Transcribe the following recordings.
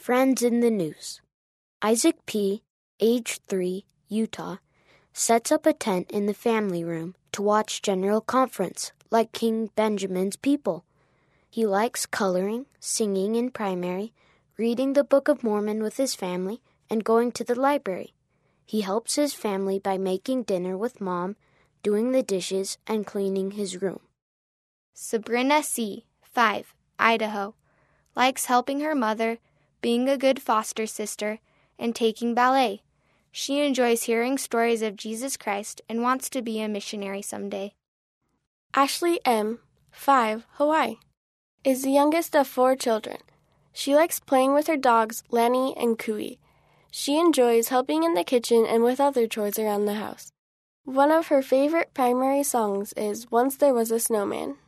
Friends in the News. Isaac P., age 3, Utah, sets up a tent in the family room to watch General Conference like King Benjamin's people. He likes coloring, singing in primary, reading the Book of Mormon with his family, and going to the library. He helps his family by making dinner with Mom, doing the dishes, and cleaning his room. Sabrina C., 5, Idaho, likes helping her mother, being a good foster sister, and taking ballet. She enjoys hearing stories of Jesus Christ and wants to be a missionary someday. Ashley M., 5, Hawaii, is the youngest of 4 children. She likes playing with her dogs, Lanny and Cooey. She enjoys helping in the kitchen and with other chores around the house. One of her favorite primary songs is Once There Was a Snowman.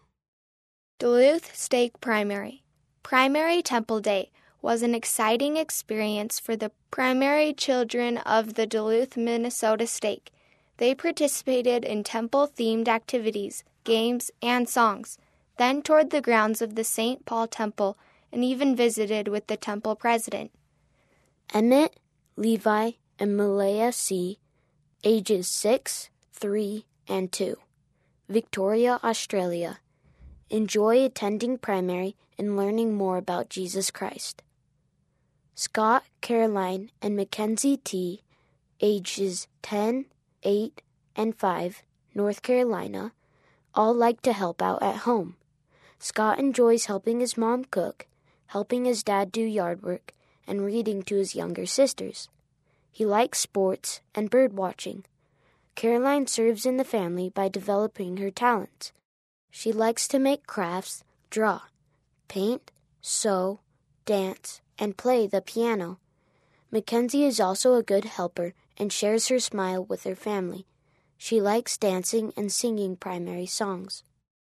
Duluth Stake Primary. Primary Temple Day was an exciting experience for the primary children of the Duluth, Minnesota Stake. They participated in temple-themed activities, games, and songs, then toured the grounds of the St. Paul Temple and even visited with the temple president. Emmett, Levi, and Malaya C., ages 6, 3, and 2, Victoria, Australia, enjoy attending primary and learning more about Jesus Christ. Scott, Caroline, and Mackenzie T., ages 10, 8, and 5, North Carolina, all like to help out at home. Scott enjoys helping his mom cook, helping his dad do yard work, and reading to his younger sisters. He likes sports and bird watching. Caroline serves in the family by developing her talents. She likes to make crafts, draw, paint, sew, dance, and play the piano. Mackenzie is also a good helper and shares her smile with her family. She likes dancing and singing primary songs.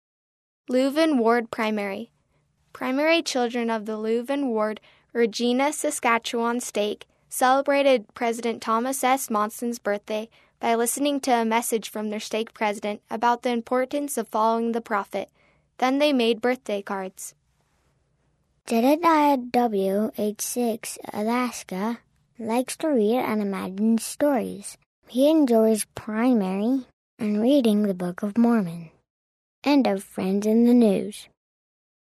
Leuven Ward Primary. Primary children of the Leuven Ward, Regina, Saskatchewan Stake celebrated President Thomas S. Monson's birthday by listening to a message from their stake president about the importance of following the prophet. Then they made birthday cards. Jedediah W., age 6, Alaska, likes to read and imagine stories. He enjoys primary and reading the Book of Mormon. End of Friends in the News.